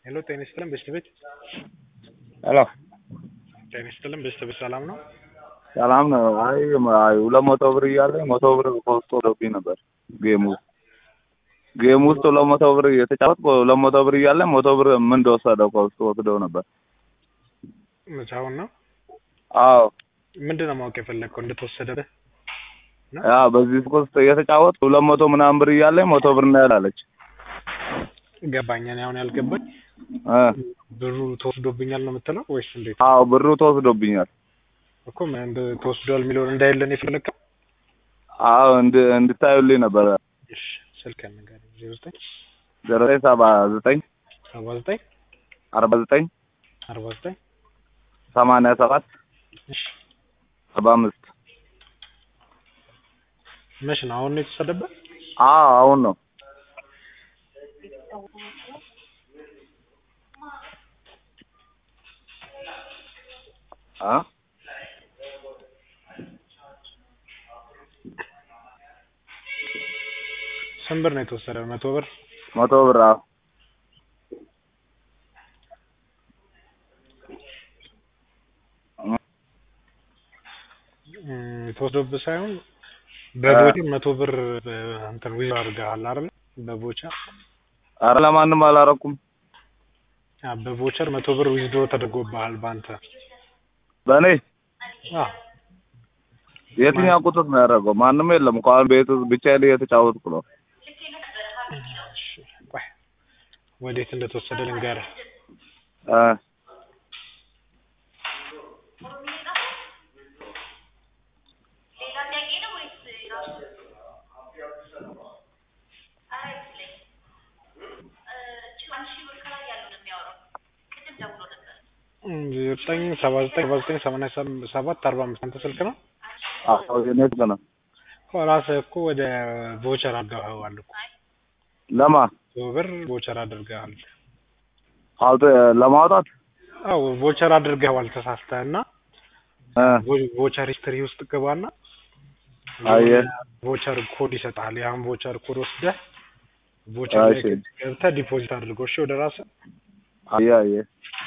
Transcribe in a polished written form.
ሄሎ ጤና ይስጥልን ቤት ሄሎ ጤና ይስጥልን ቤት ሰላም ነው? ሰላም ነው። አይ 200 ብር እያለ 100 ብር ኮስቶ ወዶብኝ ነበር። ጌም ውስጥ 200 ብር የተጫወትኩ 200 ብር እያለ 100 ብር ምን እንደወሰደው ኮስቶ ወስደው ነበር። መቻውን ነው? አዎ ምንድነው ማወቅ የፈለግከው እንደተወሰደብህ? በዚህ ውስጥ የተጫወትኩ 200 ምናምን ብር እያለ 100 ብር ነው ያላለች። ገባኝ። እኔ አሁን ያልገባኝ ብሩ ተወስዶብኛል ነው የምትለው ወይስ እንዴት? አዎ ብሩ ተወስዶብኛል እኮ ምን ተወስዷል የሚለውን እንዳይለን የፈለግከው? አዎ እንድታዩልኝ ነበር። እሺ ስልክህን ንገረኝ። 0979 49 87 እሺ 45 መች ነው አሁን ነው የተወሰደብህ? አሁን ነው። ስንት ብር ነው የተወሰደው? 100 ብር 100 ብር አዎ። ተወስዶብህ ሳይሆን በቦቸር 100 ብር እንትን ዊዝ አድርገሃል አይደል? በቦቸር ኧረ ለማንም አላረኩም። በቦቸር 100 ብር ዊዝድሮ ተደርጎብሃል ባንተ። በኔ አዎ የትኛው ቁጥር ነው ያደረገው? ማንም የለም እኮ አሁን ቤት ውስጥ ብቻዬን እየተጫወትኩ ነው። እሺ ቆይ ወዴት እንደተወሰደ ልንገርህ። ዘጠኝ 79 አንተ ስልክ ነው? አዎ የኔ ስልክ ነው። ራስህ እኮ ወደ ቮቸር አድርገኸዋል እኮ። ለማ ብር ቮቸር አድርገሃል። ለማውጣት አዎ ቮቸር አድርገኸዋል ተሳስተህና ቮቸር ሂስትሪ ውስጥ ገባና ቮቸር ኮድ ይሰጣል። ያን ቮቸር ኮድ ወስደህ ቮቸር ላይ ገብተህ ዲፖዚት አድርገው። እሺ ወደ ራስህ